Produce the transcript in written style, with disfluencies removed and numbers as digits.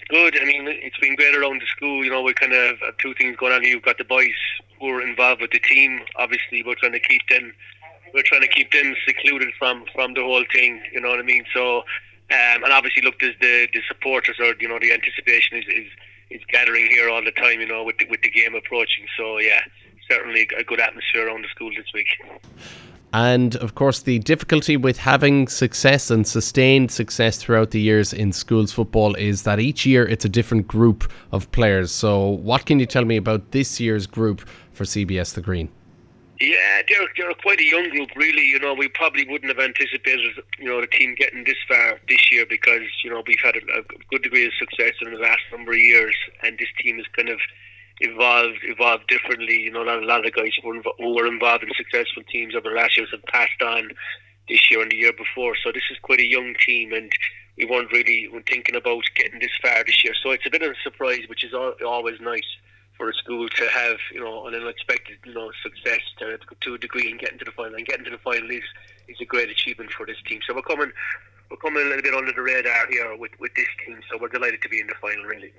Good. I mean, it's been great around the school. We kind of have two things going on here. You've got the boys who are involved with the team. Obviously, we're trying to keep them secluded from the whole thing. You know what I mean? So, and obviously, look, there's the supporters, or the anticipation is gathering here all the time. With the game approaching. So yeah, certainly a good atmosphere around the school this week. And of course, the difficulty with having success and sustained success throughout the years in schools football is that each year it's a different group of players. So, what can you tell me about this year's group for CBS The Green? Yeah, they're quite a young group, really. We probably wouldn't have anticipated, the team getting this far this year because, we've had a good degree of success in the last number of years, and this team has kind of evolved differently. A lot of the guys who were involved in successful teams over the last years have passed on this year and the year before. So this is quite a young team, and we weren't really thinking about getting this far this year. So it's a bit of a surprise, which is always nice for a school to have, an unexpected, success to a degree, and getting to the final. And getting to the final is a great achievement for this team. So we're coming a little bit under the radar here with this team. So we're delighted to be in the final, really.